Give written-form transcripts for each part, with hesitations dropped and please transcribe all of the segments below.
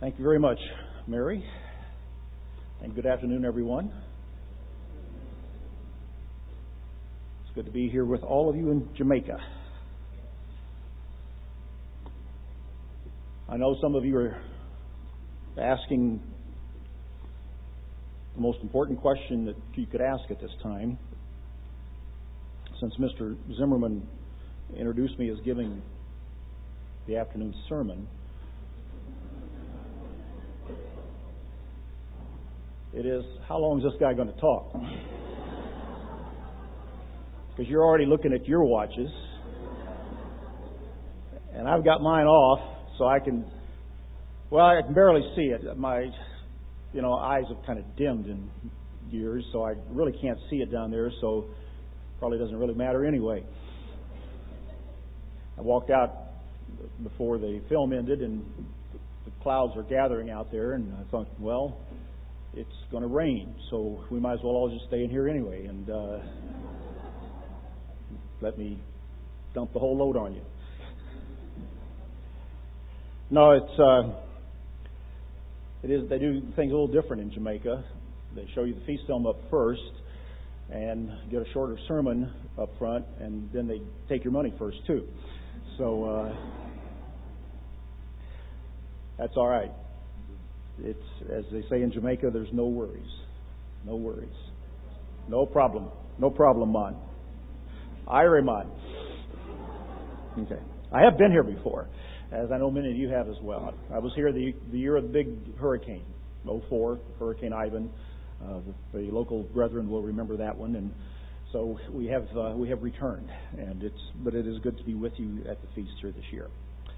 Thank you very much, Mary, and good afternoon, everyone. It's good to be here with all of you in Jamaica. I know some of you are asking the most important question that you could ask at this time. Since Mr. Zimmerman introduced me as giving the afternoon sermon, it is, how long is this guy going to talk? Because you're already looking at your watches. And I've got mine off, so I can barely see it. My, eyes have kind of dimmed in years, so I really can't see it down there, so probably doesn't really matter anyway. I walked out before the film ended, and the clouds are gathering out there, and I thought, well, it's going to rain, so we might as well all just stay in here anyway, and let me dump the whole load on you. No, they do things a little different in Jamaica. They show you the feast film up first and get a shorter sermon up front, and then they take your money first too. So that's all right. It's, as they say in Jamaica, there's no worries. No worries. No problem. No problem, man. Ire, man. Okay. I have been here before, as I know many of you have as well. I was here the year of the big hurricane, 2004, Hurricane Ivan. The local brethren will remember that one, and so we have returned, but it is good to be with you at the feast here this year.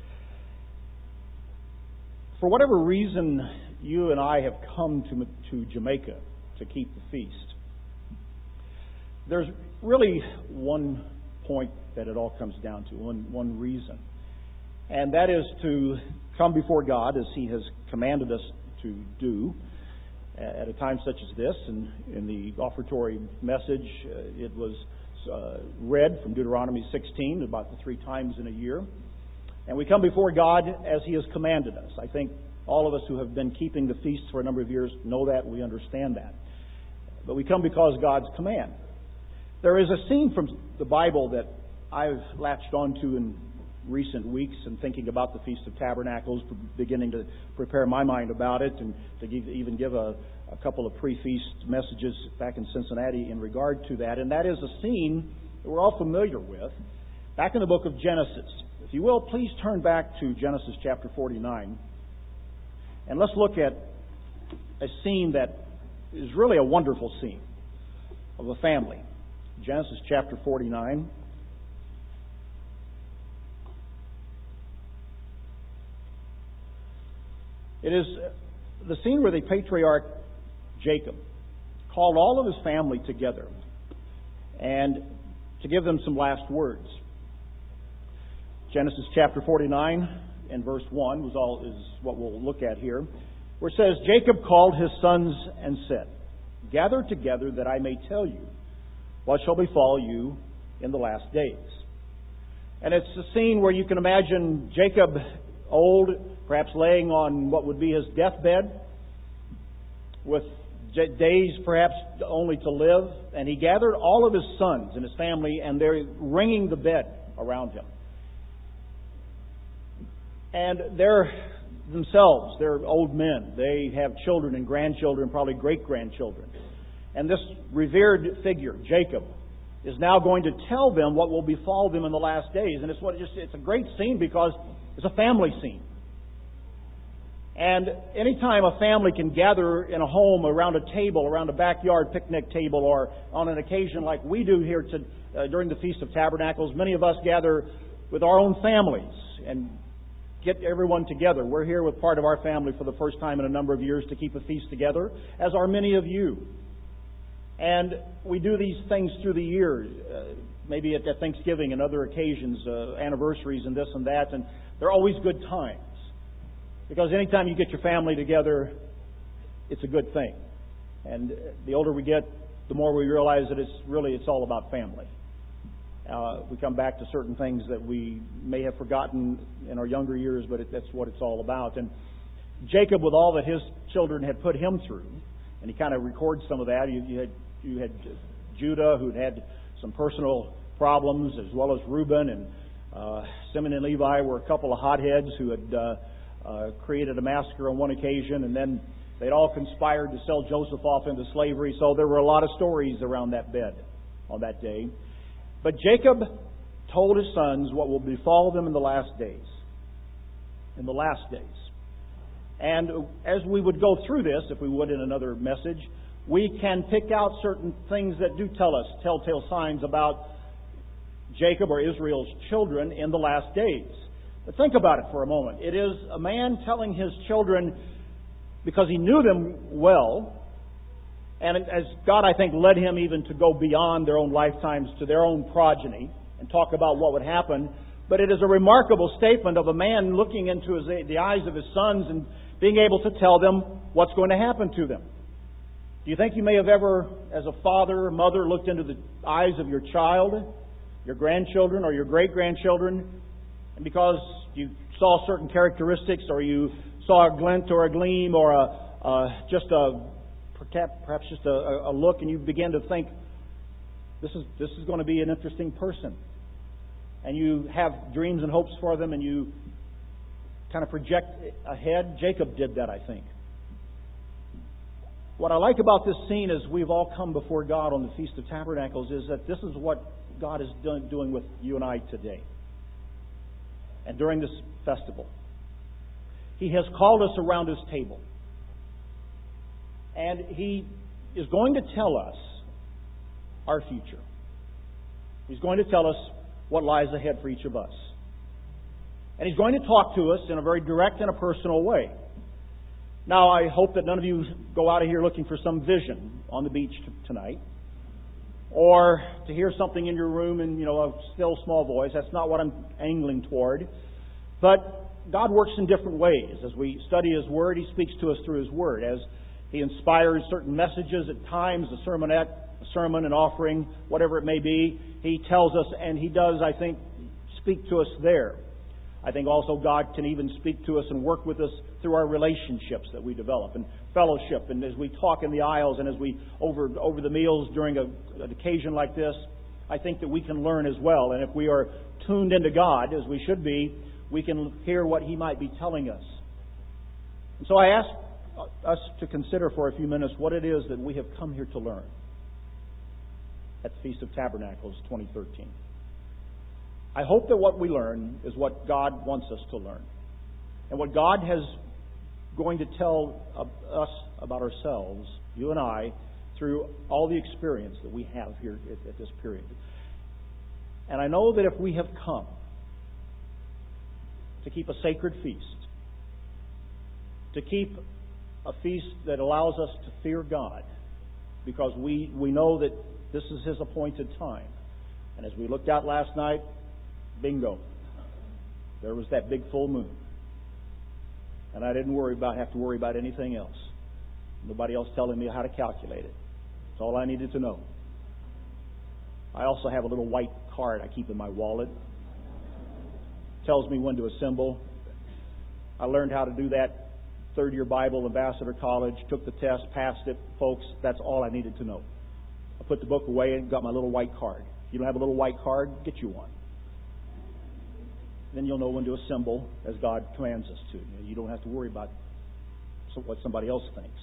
For whatever reason, you and I have come to Jamaica to keep the feast. There's really one point that it all comes down to, one reason. And that is to come before God as He has commanded us to do at a time such as this. And in the offertory message, it was read from Deuteronomy 16 about the 3 times in a year. And we come before God as He has commanded us. I think all of us who have been keeping the feasts for a number of years know that, we understand that. But we come because God's command. There is a scene from the Bible that I've latched onto in recent weeks and thinking about the Feast of Tabernacles, beginning to prepare my mind about it, and to even give a couple of pre-feast messages back in Cincinnati in regard to that. And that is a scene that we're all familiar with, back in the book of Genesis. If you will, please turn back to Genesis chapter 49, and let's look at a scene that is really a wonderful scene of a family. Genesis chapter 49. It is the scene where the patriarch Jacob called all of his family together and to give them some last words. Genesis chapter 49 and verse 1 is what we'll look at here, where it says, Jacob called his sons and said, Gather together that I may tell you what shall befall you in the last days. And it's a scene where you can imagine Jacob, old, perhaps laying on what would be his deathbed, with days perhaps only to live. And he gathered all of his sons and his family, and they're ringing the bed around him. And they're old men. They have children and grandchildren, probably great-grandchildren. And this revered figure, Jacob, is now going to tell them what will befall them in the last days. And it's a great scene because it's a family scene. And anytime a family can gather in a home around a table, around a backyard picnic table, or on an occasion like we do here during the Feast of Tabernacles, many of us gather with our own families and get everyone together. We're here with part of our family for the first time in a number of years to keep a feast together, as are many of you. And we do these things through the year, maybe at Thanksgiving and other occasions, anniversaries and this and that, and they're always good times. Because anytime you get your family together, it's a good thing. And the older we get, the more we realize that it's all about family. We come back to certain things that we may have forgotten in our younger years, but that's what it's all about. And Jacob, with all that his children had put him through, and he kind of records some of that. You had Judah, who'd had some personal problems, as well as Reuben, and Simeon and Levi were a couple of hotheads who had created a massacre on one occasion, and then they'd all conspired to sell Joseph off into slavery. So there were a lot of stories around that bed on that day. But Jacob told his sons what will befall them in the last days. In the last days. And as we would go through this, if we would in another message, we can pick out certain things that do tell us telltale signs about Jacob or Israel's children in the last days. But think about it for a moment. It is a man telling his children, because he knew them well, and as God, I think, led him even to go beyond their own lifetimes to their own progeny and talk about what would happen. But it is a remarkable statement of a man looking into the eyes of his sons and being able to tell them what's going to happen to them. Do you think you may have ever, as a father or mother, looked into the eyes of your child, your grandchildren, or your great-grandchildren, and because you saw certain characteristics, or you saw a glint or a gleam, or perhaps just a look, and you began to think, this is going to be an interesting person, and you have dreams and hopes for them, and you kind of project ahead? Jacob did that, I think. What I like about this scene as we've all come before God on the Feast of Tabernacles is that this is what God is doing with you and I today. And during this festival, He has called us around His table. And He is going to tell us our future. He's going to tell us what lies ahead for each of us. And He's going to talk to us in a very direct and a personal way. Now, I hope that none of you go out of here looking for some vision on the beach tonight, or to hear something in your room in, a still small voice. That's not what I'm angling toward. But God works in different ways. As we study His Word, He speaks to us through His Word. As He inspires certain messages at times, a sermonette, a sermon, an offering, whatever it may be, He tells us, and He does, I think, speak to us there. I think also God can even speak to us and work with us through our relationships that we develop and fellowship, and as we talk in the aisles and as we over the meals during an occasion like this, I think that we can learn as well. And if we are tuned into God, as we should be, we can hear what He might be telling us. And so I ask us to consider for a few minutes what it is that we have come here to learn at the Feast of Tabernacles 2013. I hope that what we learn is what God wants us to learn. And what God has going to tell us about ourselves, you and I, through all the experience that we have here at this period. And I know that if we have come to keep a sacred feast, to keep a feast that allows us to fear God, because we know that this is His appointed time. And as we looked out last night, bingo. There was that big full moon. And I didn't have to worry about anything else. Nobody else telling me how to calculate it. That's all I needed to know. I also have a little white card I keep in my wallet. Tells me when to assemble. I learned how to do that third-year Bible, Ambassador College, took the test, passed it. Folks, that's all I needed to know. I put the book away and got my little white card. If you don't have a little white card, get you one. Then you'll know when to assemble as God commands us to. You don't have to worry about what somebody else thinks.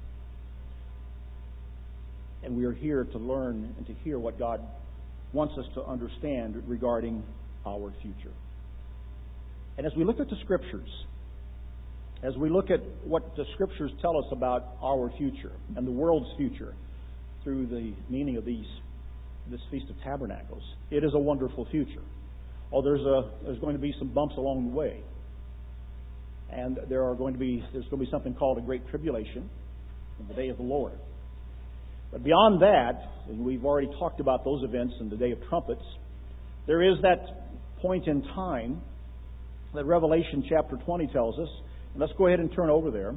And we are here to learn and to hear what God wants us to understand regarding our future. And as we look at the Scriptures, as we look at what the Scriptures tell us about our future and the world's future through the meaning of this Feast of Tabernacles, it is a wonderful future. Oh, there's going to be some bumps along the way. And there's going to be something called a great tribulation in the day of the Lord. But beyond that, and we've already talked about those events in the Day of Trumpets, there is that point in time that Revelation chapter 20 tells us. And let's go ahead and turn over there.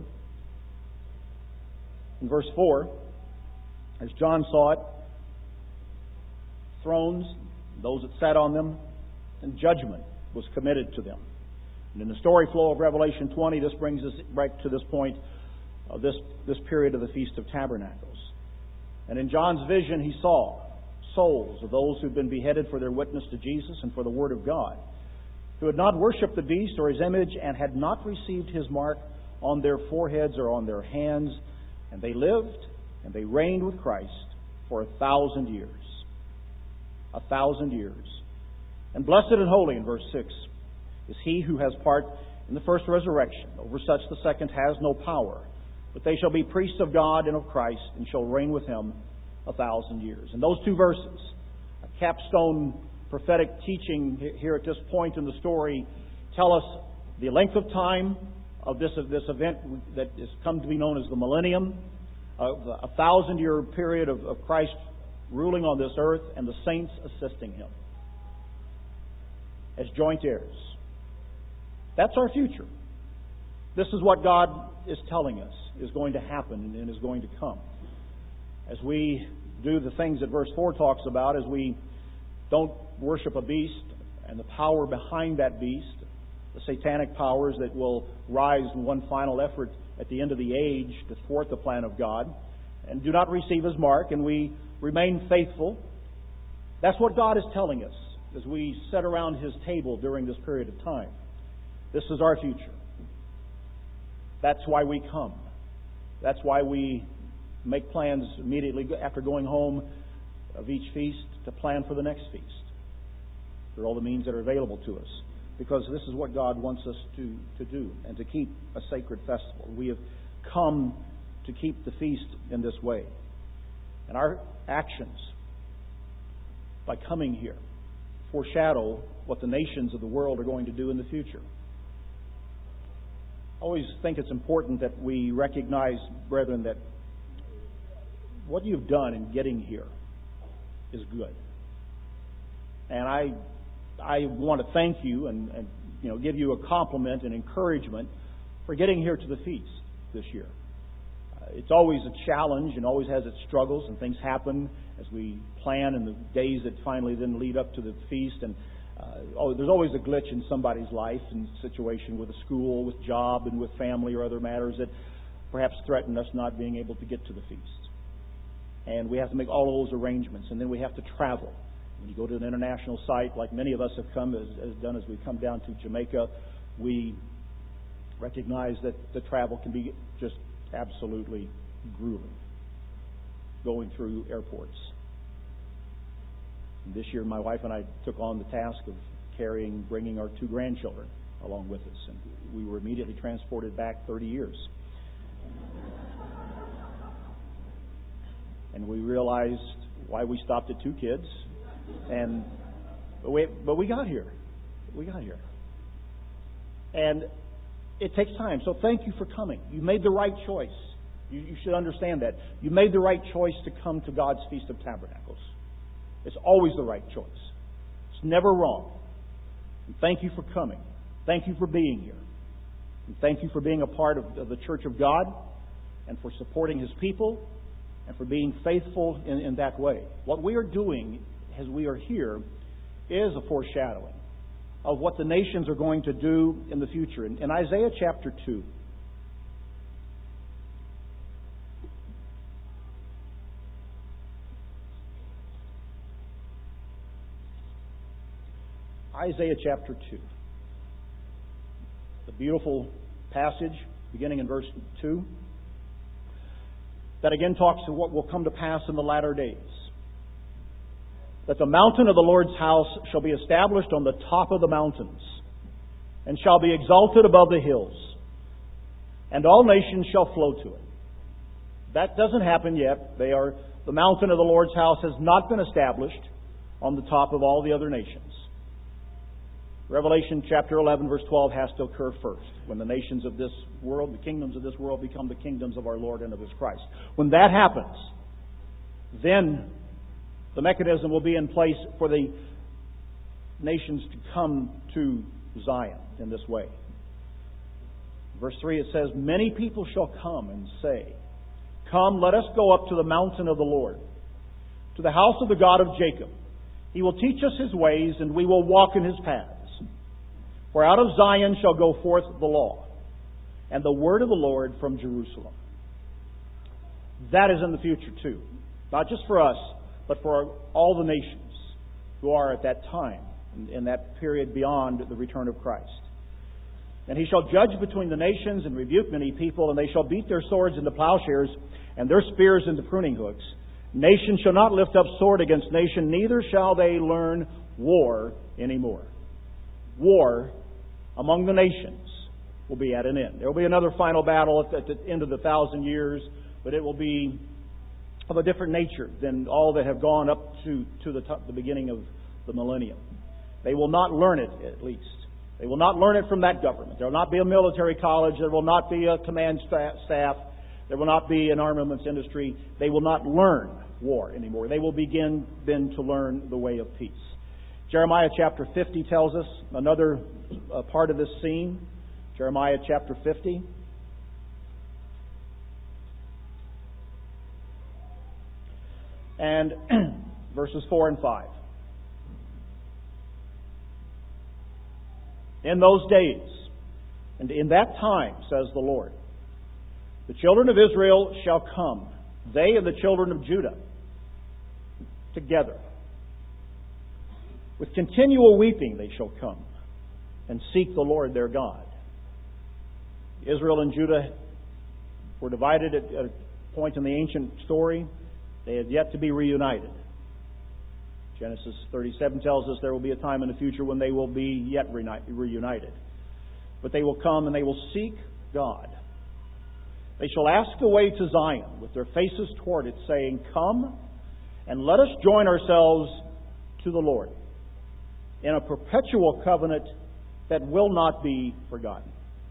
In verse 4, as John saw it, thrones, those that sat on them, and judgment was committed to them. And in the story flow of Revelation 20, this brings us right to this point of this period of the Feast of Tabernacles. And in John's vision, he saw souls of those who'd been beheaded for their witness to Jesus and for the Word of God, who had not worshipped the beast or his image and had not received his mark on their foreheads or on their hands. And they lived and they reigned with Christ for 1,000 years. 1,000 years. And blessed and holy, in verse 6, is he who has part in the first resurrection. Over such the second has no power. But they shall be priests of God and of Christ, and shall reign with him 1,000 years. And those two verses, a capstone prophetic teaching here at this point in the story, tell us the length of time of this event that has come to be known as the millennium, of a 1,000-year period of Christ ruling on this earth and the saints assisting him as joint heirs. That's our future. This is what God is telling us is going to happen and is going to come. As we do the things that verse 4 talks about, as we don't worship a beast and the power behind that beast, the satanic powers that will rise in one final effort at the end of the age to thwart the plan of God, and do not receive his mark, and we remain faithful. That's what God is telling us as we sit around his table during this period of time. This is our future. That's why we come. That's why we make plans immediately after going home of each feast to plan for the next feast. Through all the means that are available to us. Because this is what God wants us to do, and to keep a sacred festival. We have come to keep the feast in this way. And our actions, by coming here, foreshadow what the nations of the world are going to do in the future. I always think it's important that we recognize, brethren, that what you've done in getting here is good. And I want to thank you and give you a compliment and encouragement for getting here to the feast this year. It's always a challenge and always has its struggles, and things happen as we plan in the days that finally then lead up to the feast. And there's always a glitch in somebody's life and situation with a school, with job, and with family or other matters that perhaps threaten us not being able to get to the feast. And we have to make all those arrangements, and then we have to travel. When you go to an international site, like many of us have come, as done as we come down to Jamaica, we recognize that the travel can be just absolutely grueling, going through airports. And this year, my wife and I took on the task of bringing our 2 grandchildren along with us, and we were immediately transported back 30 years. And we realized why we stopped at 2 kids. But we got here. And it takes time. So thank you for coming. You made the right choice. You should understand that. You made the right choice to come to God's Feast of Tabernacles. It's always the right choice. It's never wrong. And thank you for coming. Thank you for being here. And thank you for being a part of the Church of God and for supporting His people and for being faithful in that way. What we are doing as we are here is a foreshadowing of what the nations are going to do in the future. In Isaiah chapter 2, Isaiah chapter 2, the beautiful passage beginning in verse 2 that again talks to what will come to pass in the latter days. That the mountain of the Lord's house shall be established on the top of the mountains, and shall be exalted above the hills, and all nations shall flow to it. That doesn't happen yet. The mountain of the Lord's house has not been established on the top of all the other nations. Revelation chapter 11 verse 12 has to occur first, when the nations of this world, the kingdoms of this world, become the kingdoms of our Lord and of His Christ. When that happens, then the mechanism will be in place for the nations to come to Zion in this way. Verse 3, it says, "Many people shall come and say, 'Come, let us go up to the mountain of the Lord, to the house of the God of Jacob. He will teach us His ways, and we will walk in His paths. For out of Zion shall go forth the law, and the word of the Lord from Jerusalem. That is in the future too. Not just for us, but for all the nations who are at that time, in that period beyond the return of Christ. And he shall judge between the nations and rebuke many people, and they shall beat their swords into plowshares and their spears into pruning hooks. Nation shall not lift up sword against nation, neither shall they learn war anymore. War among the nations will be at an end. There will be another final battle at the end of the 1,000 years, but it will be of a different nature than all that have gone up to the beginning of the millennium. They will not learn it, at least. They will not learn it from that government. There will not be a military college. There will not be a command staff. There will not be an armaments industry. They will not learn war anymore. They will begin then to learn the way of peace. Jeremiah chapter 50 tells us another part of this scene. Jeremiah chapter 50. And verses 4 and 5. In those days, and in that time, says the Lord, the children of Israel shall come, they and the children of Judah, together. With continual weeping they shall come, and seek the Lord their God. Israel and Judah were divided at a point in the ancient story. They had yet to be reunited. Genesis 37 tells us there will be a time in the future when they will be yet reunited. But they will come and they will seek God. They shall ask the way to Zion with their faces toward it, saying, Come and let us join ourselves to the Lord in a perpetual covenant that will not be forgotten.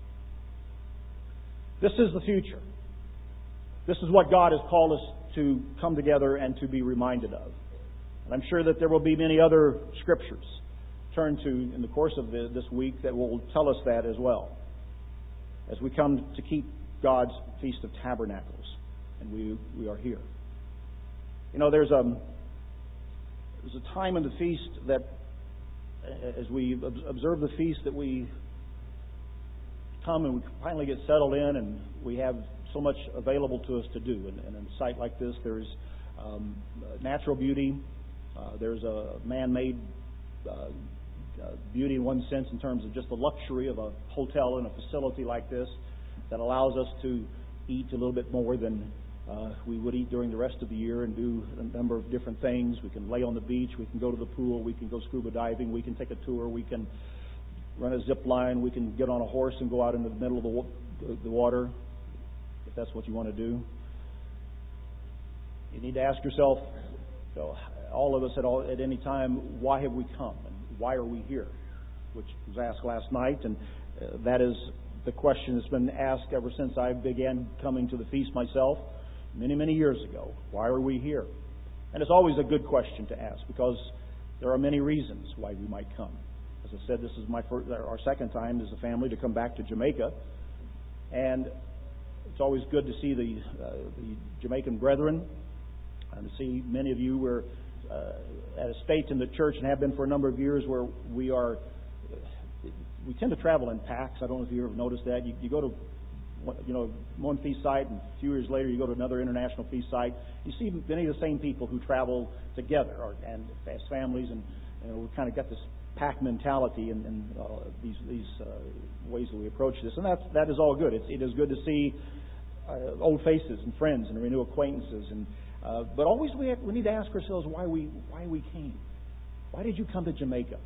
This is the future. This is what God has called us to come together and to be reminded of. And I'm sure that there will be many other scriptures turned to in the course of this week that will tell us that as well, as we come to keep God's Feast of Tabernacles, and we are here. You know, there's a time in the feast that, as we observe the feast, that we come and we finally get settled in, and we have so much available to us to do. And in a site like this, there's natural beauty. There's a man-made beauty in one sense in terms of just the luxury of a hotel and a facility like this that allows us to eat a little bit more than we would eat during the rest of the year and do a number of different things. We can lay on the beach. We can go to the pool. We can go scuba diving. We can take a tour. We can run a zip line. We can get on a horse and go out into the middle of the water, if that's what you want to do. You need to ask yourself, all of us at any time, why have we come and why are we here? Which was asked last night, and that is the question that's been asked ever since I began coming to the feast myself many, many years ago. Why are we here? And it's always a good question to ask because there are many reasons why we might come. As I said, this is our second time as a family to come back to Jamaica, and it's always good to see the Jamaican brethren and to see many of you were at a state in the church and have been for a number of years where we tend to travel in packs. I don't know if you ever noticed that. You go to one feast site, and a few years later you go to another international feast site. You see many of the same people who travel together and as families, and we've kind of got this pack mentality and these ways that we approach this, and that is all good. It is good to see old faces and friends and renew acquaintances, but always we need to ask ourselves why we came. Why did you come to Jamaica?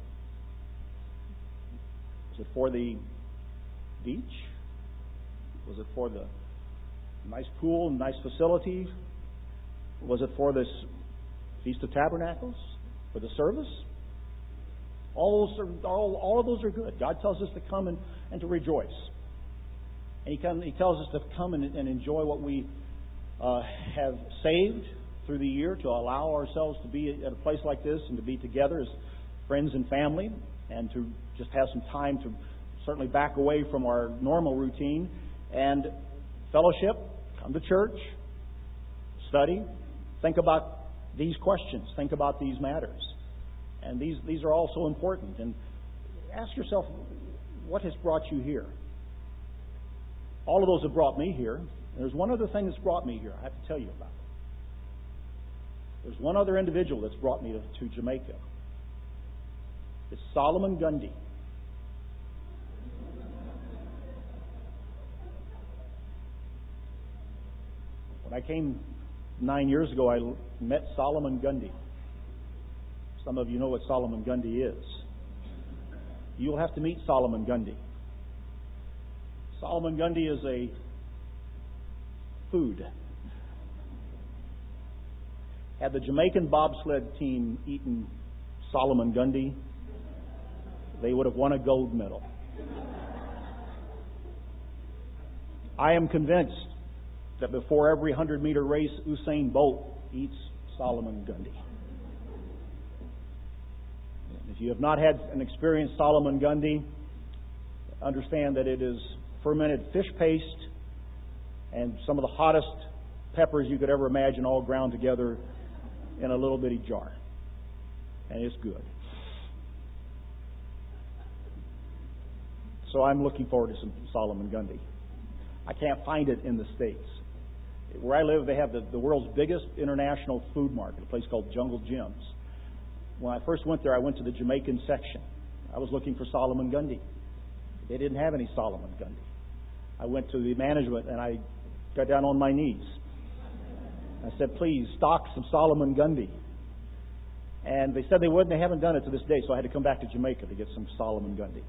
Was it for the beach? Was it for the nice pool and nice facility? Was it for this Feast of Tabernacles? For the service? All of those are good. God tells us to come and to rejoice. And He tells us to come and enjoy what we have saved through the year, to allow ourselves to be at a place like this and to be together as friends and family, and to just have some time to certainly back away from our normal routine and fellowship, come to church, study, think about these questions, think about these matters. And these are all so important. And ask yourself, what has brought you here? All of those have brought me here. There's one other thing that's brought me here I have to tell you about. There's one other individual that's brought me to Jamaica. It's Solomon Grundy. When I came 9 years ago, I met Solomon Grundy. Some of you know what Solomon Grundy is. You'll have to meet Solomon Grundy. Solomon Grundy is a food. Had the Jamaican bobsled team eaten Solomon Grundy, they would have won a gold medal. I am convinced that before every 100-meter race, Usain Bolt eats Solomon Grundy. If you have not had an experience Solomon Grundy, understand that it is fermented fish paste and some of the hottest peppers you could ever imagine all ground together in a little bitty jar. And it's good. So I'm looking forward to some Solomon Grundy. I can't find it in the States. Where I live, they have the world's biggest international food market, a place called Jungle Jim's. When I first went there, I went to the Jamaican section. I was looking for Solomon Grundy. They didn't have any Solomon Grundy. I went to the management and I got down on my knees. I said, please, stock some Solomon Grundy. And they said they wouldn't. They haven't done it to this day, so I had to come back to Jamaica to get some Solomon Grundy.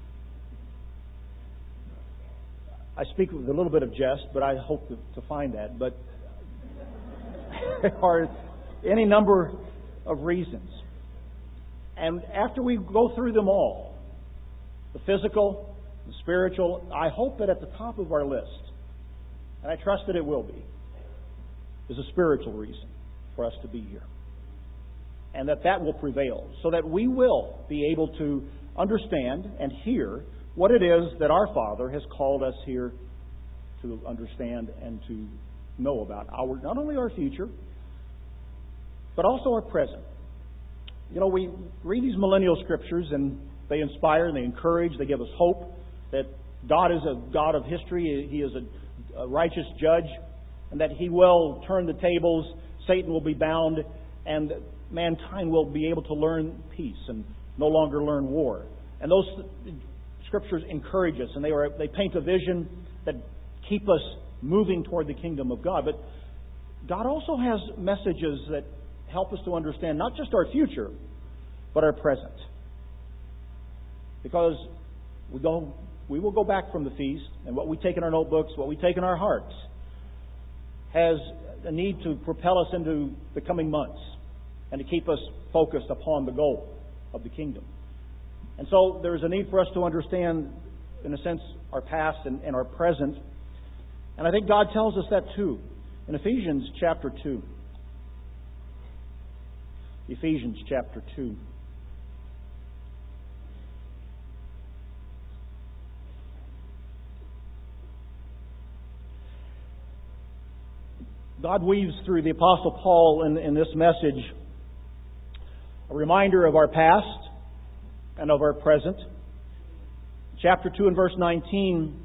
I speak with a little bit of jest, but I hope to find that. But there are any number of reasons. And after we go through them all, the physical, the spiritual, I hope that at the top of our list, and I trust that it will be, is a spiritual reason for us to be here. And that will prevail, so that we will be able to understand and hear what it is that our Father has called us here to understand and to know about. Not only our future, but also our present. You know, we read these millennial scriptures and they inspire and they encourage, they give us hope that God is a God of history, He is a righteous judge, and that He will turn the tables, Satan will be bound, and mankind will be able to learn peace and no longer learn war. And those scriptures encourage us, and they paint a vision that keep us moving toward the kingdom of God. But God also has messages that help us to understand not just our future, but our present. Because we will go back from the feast, and what we take in our notebooks, what we take in our hearts, has a need to propel us into the coming months and to keep us focused upon the goal of the kingdom. And so there is a need for us to understand, in a sense, our past and our present. And I think God tells us that too. In Ephesians chapter 2. Ephesians chapter 2. God weaves through the Apostle Paul in this message a reminder of our past and of our present. Chapter 2 and verse 19,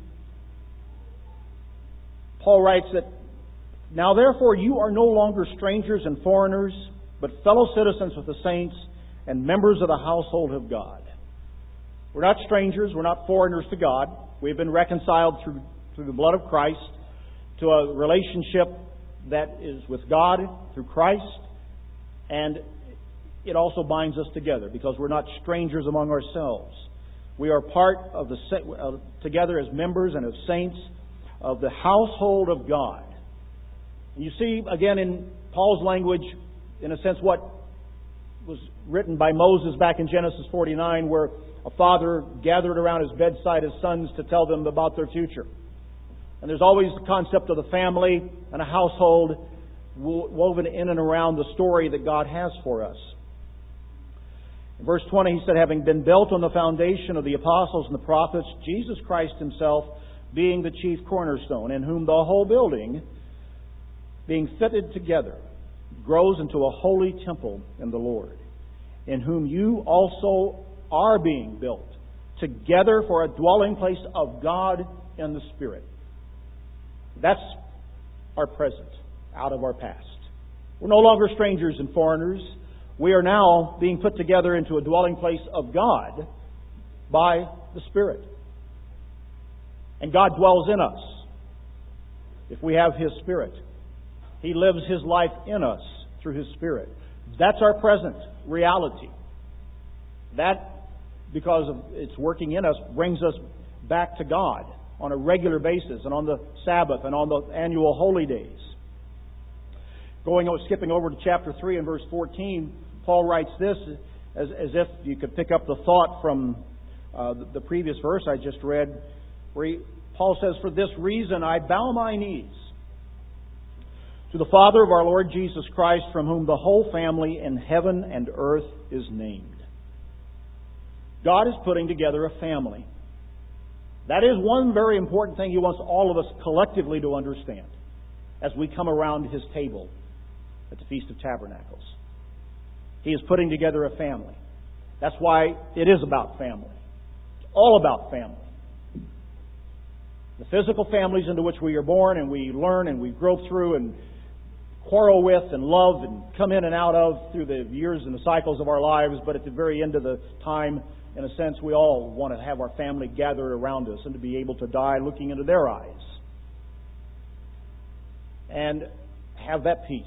Paul writes that, now therefore you are no longer strangers and foreigners, but fellow citizens with the saints and members of the household of God. We're not strangers, we're not foreigners to God. We've been reconciled through the blood of Christ to a relationship that is with God through Christ, and it also binds us together because we're not strangers among ourselves. We are part of together as members and as saints of the household of God. And you see, again, in Paul's language, in a sense, what was written by Moses back in Genesis 49, where a father gathered around his bedside his sons to tell them about their future. And there's always the concept of the family and a household woven in and around the story that God has for us. In verse 20, he said, having been built on the foundation of the apostles and the prophets, Jesus Christ Himself being the chief cornerstone, in whom the whole building, being fitted together, grows into a holy temple in the Lord, in whom you also are being built together for a dwelling place of God in the Spirit. That's our present, out of our past. We're no longer strangers and foreigners. We are now being put together into a dwelling place of God by the Spirit. And God dwells in us if we have His Spirit. He lives His life in us through His Spirit. That's our present reality. That, because of its working in us, brings us back to God on a regular basis and on the Sabbath and on the annual holy days. Skipping over to chapter 3 and verse 14, Paul writes this as if you could pick up the thought from the previous verse I just read, where Paul says, "For this reason I bow my knees to the Father of our Lord Jesus Christ, from whom the whole family in heaven and earth is named." God is putting together a family. That is one very important thing He wants all of us collectively to understand as we come around His table at the Feast of Tabernacles. He is putting together a family. That's why it is about family. It's all about family. The physical families into which we are born and we learn and we grow through and quarrel with and love and come in and out of through the years and the cycles of our lives, but at the very end of the time, in a sense, we all want to have our family gathered around us and to be able to die looking into their eyes and have that peace.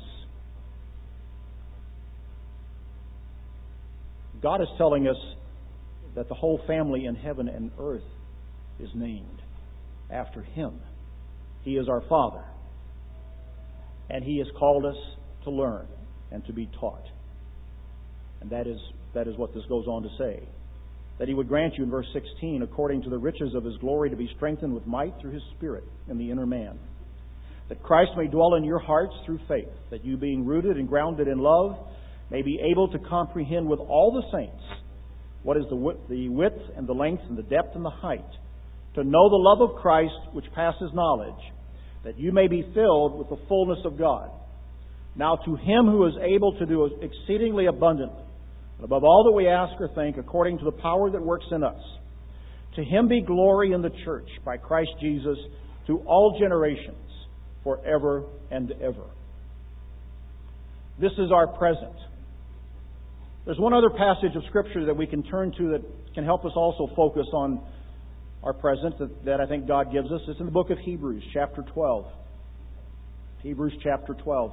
God is telling us that the whole family in heaven and earth is named after Him. He is our Father. And He has called us to learn and to be taught. And that is what this goes on to say. That He would grant you in verse 16, according to the riches of His glory, to be strengthened with might through His Spirit in the inner man. That Christ may dwell in your hearts through faith, that you, being rooted and grounded in love, may be able to comprehend with all the saints what is the width and the length and the depth and the height, to know the love of Christ which passes knowledge, that you may be filled with the fullness of God. Now to Him who is able to do exceedingly abundantly, and above all that we ask or think, according to the power that works in us, to Him be glory in the church by Christ Jesus to all generations, forever and ever. This is our present. There's one other passage of Scripture that we can turn to that can help us also focus on our present that I think God gives us. It's in the book of Hebrews, chapter 12. Hebrews chapter 12.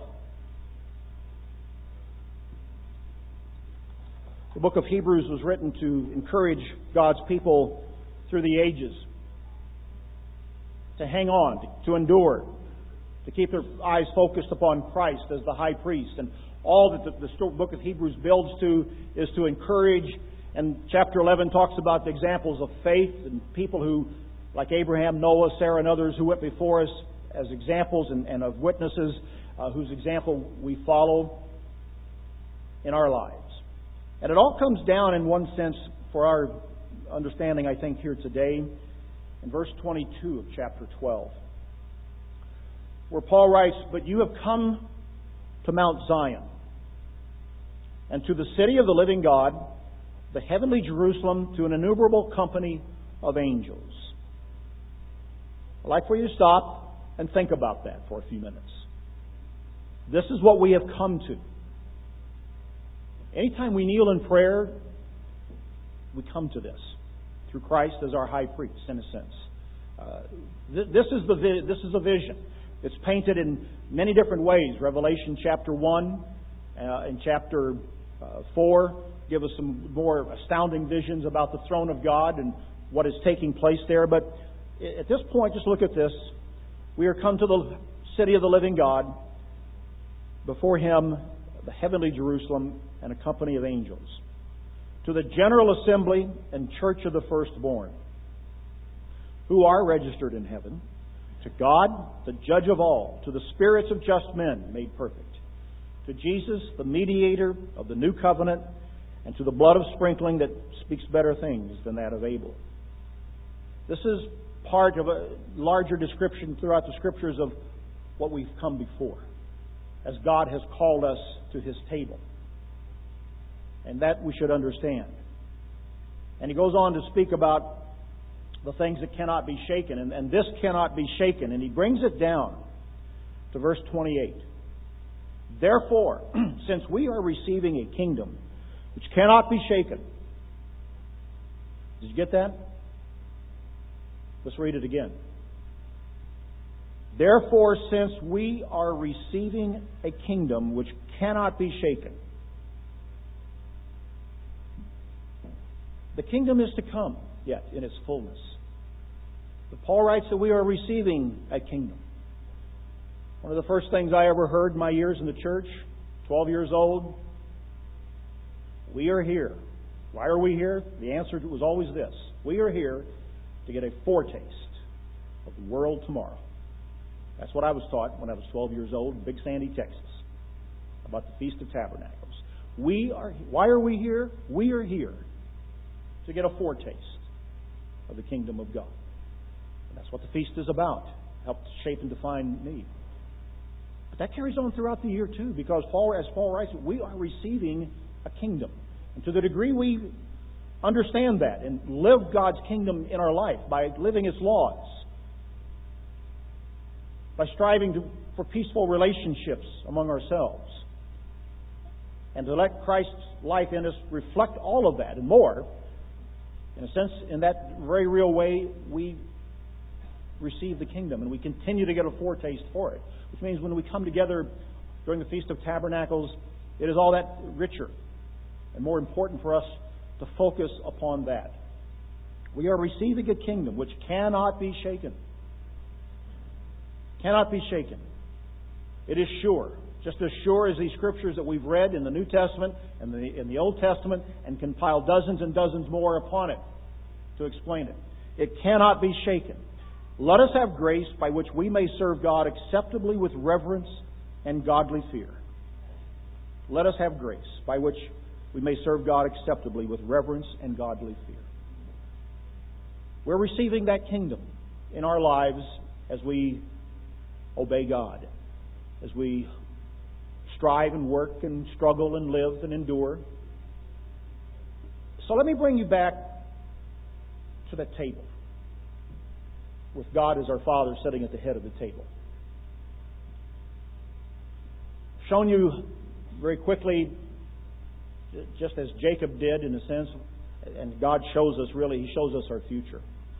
The book of Hebrews was written to encourage God's people through the ages to hang on, to endure, to keep their eyes focused upon Christ as the high priest. And all that the book of Hebrews builds to is to encourage. And chapter 11 talks about the examples of faith and people who, like Abraham, Noah, Sarah, and others who went before us as examples and of witnesses whose example we follow in our lives. And it all comes down in one sense for our understanding, I think, here today in verse 22 of chapter 12, where Paul writes, "But you have come to Mount Zion and to the city of the living God, the heavenly Jerusalem, to an innumerable company of angels." I'd like for you to stop and think about that for a few minutes. This is what we have come to. Anytime we kneel in prayer, we come to this through Christ as our high priest, in a sense. This is a vision. It's painted in many different ways. Revelation chapter 1 and chapter 4 give us some more astounding visions about the throne of God and what is taking place there. But at this point, just look at this. We are come to the city of the living God, before Him, the heavenly Jerusalem, and a company of angels. To the general assembly and church of the firstborn, who are registered in heaven, to God, the judge of all, to the spirits of just men made perfect, to Jesus, the mediator of the new covenant, and to the blood of sprinkling that speaks better things than that of Abel. This is part of a larger description throughout the Scriptures of what we've come before, as God has called us to His table. And that we should understand. And he goes on to speak about the things that cannot be shaken, and this cannot be shaken. And he brings it down to verse 28. Therefore, since we are receiving a kingdom which cannot be shaken. Did you get that? Let's read it again. Therefore, since we are receiving a kingdom which cannot be shaken. The kingdom is to come yet in its fullness. But Paul writes that we are receiving a kingdom. One of the first things I ever heard in my years in the church, 12 years old, we are here. Why are we here? The answer was always this. We are here to get a foretaste of the world tomorrow. That's what I was taught when I was 12 years old in Big Sandy, Texas, about the Feast of Tabernacles. Why are we here? We are here to get a foretaste of the kingdom of God. And that's what the feast is about. Help shape and define me. But that carries on throughout the year too, because as Paul writes, we are receiving a kingdom. And to the degree we understand that and live God's kingdom in our life by living its laws, by striving for peaceful relationships among ourselves, and to let Christ's life in us reflect all of that and more, in a sense, in that very real way, we receive the kingdom and we continue to get a foretaste for it. Which means when we come together during the Feast of Tabernacles, it is all that richer and more important for us to focus upon that. We are receiving a kingdom which cannot be shaken. Cannot be shaken. It is sure. Just as sure as these scriptures that we've read in the New Testament and in the Old Testament, and can pile dozens and dozens more upon it to explain it. It cannot be shaken. Let us have grace by which we may serve God acceptably with reverence and godly fear. Let us have grace by which we may serve God acceptably with reverence and godly fear. We're receiving that kingdom in our lives as we obey God, as we strive and work and struggle and live and endure. So let me bring you back to that table, with God as our Father sitting at the head of the table. Shown you very quickly, just as Jacob did in a sense, and God shows us really, He shows us our future.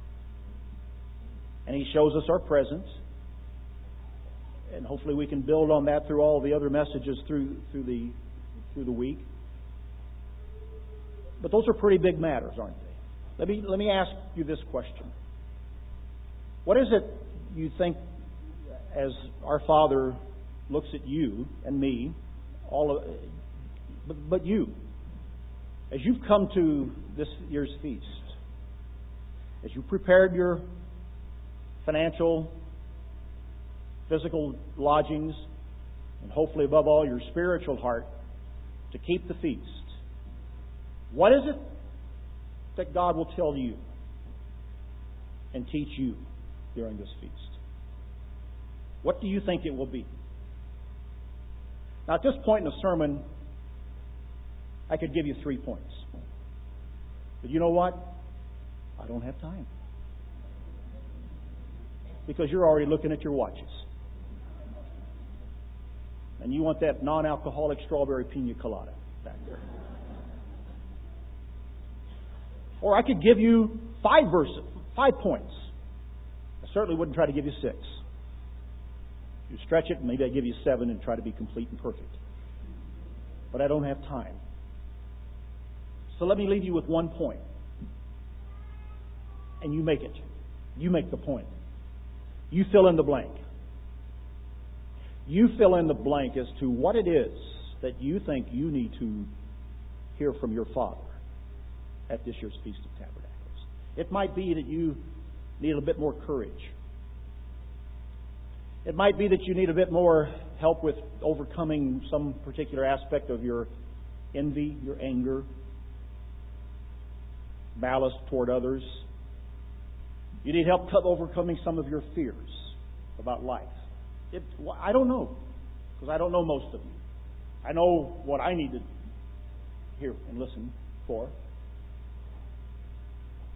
And He shows us our present. And hopefully we can build on that through all the other messages through the week. But those are pretty big matters, aren't they? Let me ask you this question. What is it you think, as our Father looks at you and me, but you, as you've come to this year's feast, as you prepared your financial, physical lodgings, and hopefully above all your spiritual heart to keep the feast, what is it that God will tell you and teach you during this feast? What do you think it will be? Now, at this point in the sermon, I could give you 3 points. But you know what? I don't have time. Because you're already looking at your watches. And you want that non-alcoholic strawberry pina colada back there. Or I could give you 5 points. I certainly wouldn't try to give you 6. You stretch it, maybe I give you 7 and try to be complete and perfect. But I don't have time. So let me leave you with 1 point. And you make it. You make the point. You fill in the blank. You fill in the blank as to what it is that you think you need to hear from your Father at this year's Feast of Tabernacles. It might be that you need a bit more courage. It might be that you need a bit more help with overcoming some particular aspect of your envy, your anger, malice toward others. You need help overcoming some of your fears about life. I don't know, because I don't know most of you. I know what I need to hear and listen for.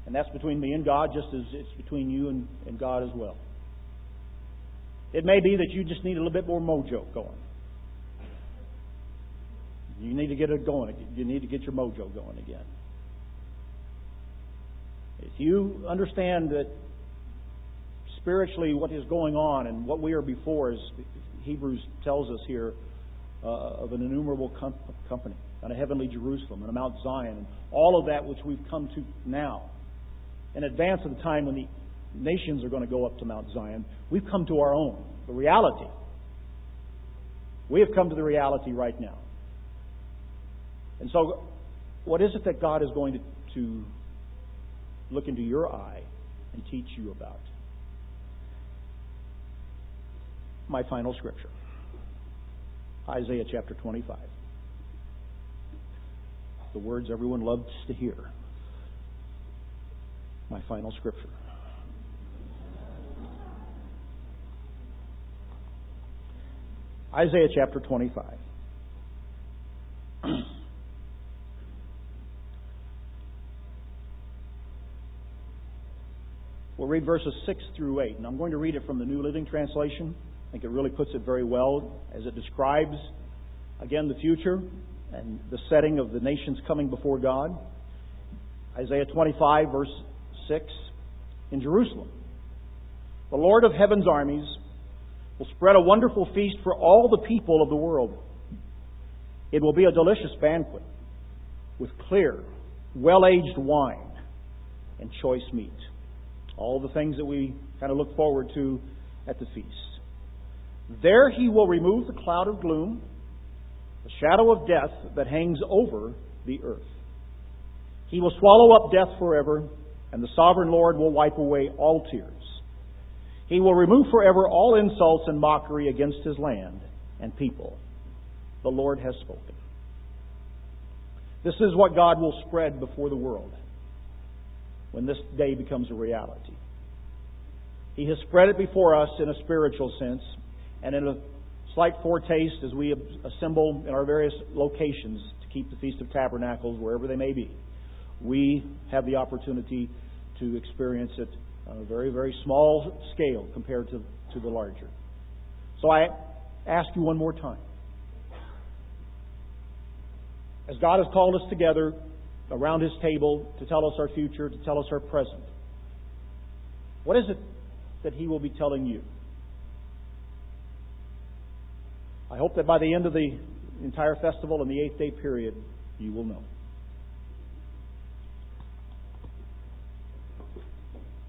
And that's between me and God, just as it's between you and God as well. It may be that you just need a little bit more mojo going. You need to get it going. You need to get your mojo going again. If you understand that spiritually what is going on and what we are before, as Hebrews tells us here, of an innumerable company, and a heavenly Jerusalem, and a Mount Zion, and all of that which we've come to now, in advance of the time when the nations are going to go up to Mount Zion, we've come to our own, the reality. We have come to the reality right now. And so, what is it that God is going to look into your eye and teach you about? My final scripture, Isaiah chapter 25. The words everyone loves to hear. My final scripture. Isaiah chapter 25. We'll read verses 6 through 8. And I'm going to read it from the New Living Translation. I think it really puts it very well as it describes, again, the future and the setting of the nations coming before God. Isaiah 25, verse 6. In Jerusalem, the Lord of heaven's armies will spread a wonderful feast for all the people of the world. It will be a delicious banquet with clear, well-aged wine and choice meat. All the things that we kind of look forward to at the feast. There He will remove the cloud of gloom, the shadow of death that hangs over the earth. He will swallow up death forever, and the sovereign Lord will wipe away all tears. He will remove forever all insults and mockery against His land and people. The Lord has spoken. This is what God will spread before the world when this day becomes a reality. He has spread it before us in a spiritual sense, and in a slight foretaste as we assemble in our various locations to keep the Feast of Tabernacles, wherever they may be. We have the opportunity to experience it on a very, very small scale compared to the larger. So I ask you one more time. As God has called us together around His table to tell us our future, to tell us our present, what is it that He will be telling you? I hope that by the end of the entire festival and the 8-day period, you will know.